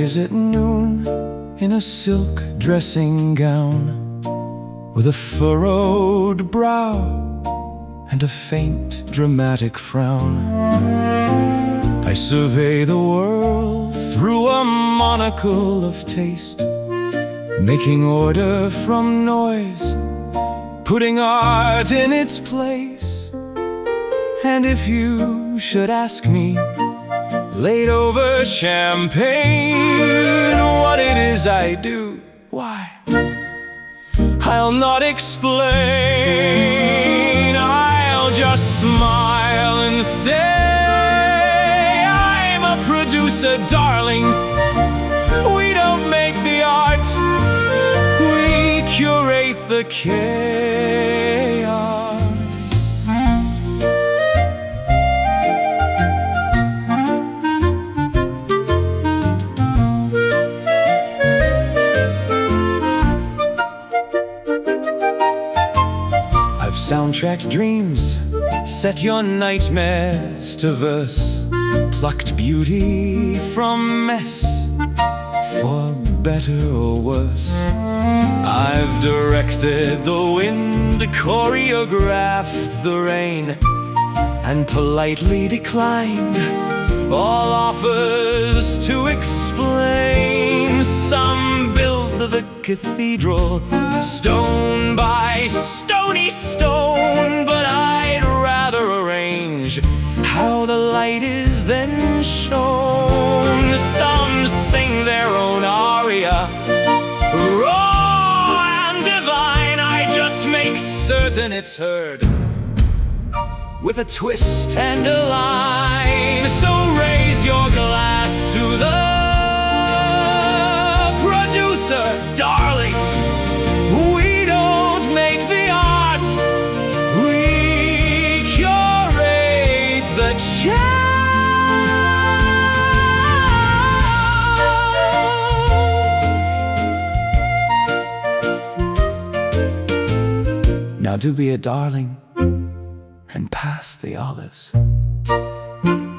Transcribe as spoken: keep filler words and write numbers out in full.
rise at noon in a silk dressing gown, with a furrowed brow and a faint dramatic frown. I survey the world through a monocle of taste, making order from noise, putting art in its place. And if you should ask me, laid over champagne, what it is I do, why, I'll not explain. I'll just smile and say, I'm a producer, darling. We don't make the art, we curate the chaos. I've soundtracked dreams, set your nightmares to verse, plucked beauty from mess, for better or worse. I've directed the wind, choreographed the rain, and politely declined all offers to explain. Some build the cathedral, stone by stony stone, but I'd rather arrange how the light is then shown. Some sing their own aria, raw and divine. I just make certain it's heard with a twist and a line. So raise your glass to the producer, darling. We don't make the art, we curate the chaos. Now do be a darling and pass the olives.